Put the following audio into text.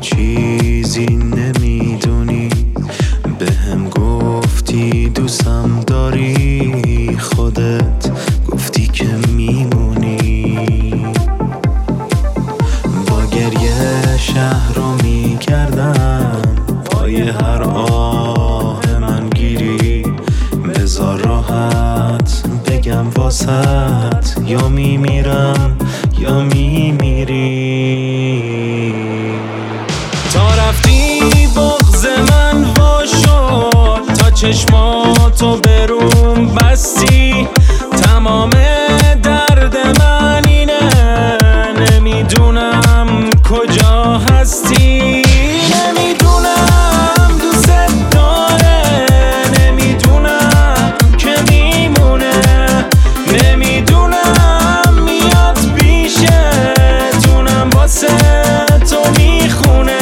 چیزی نمیدونی، بهم گفتی دوستم داری، خودت گفتی که میمونی. با گریه شهر رو میگردم، پای هر آه من گیری، بذار راحت بگم واسط، یا میمیرم یا میمیری. تا رفتی بغض من وا شد، تا چشماتو بروم بستی، تمام درد من اینه، نمیدونم کجا هستی، نمیدونم دوست داره، نمیدونم که میمونه، نمیدونم میاد پیشتونم واسه تو میخونه.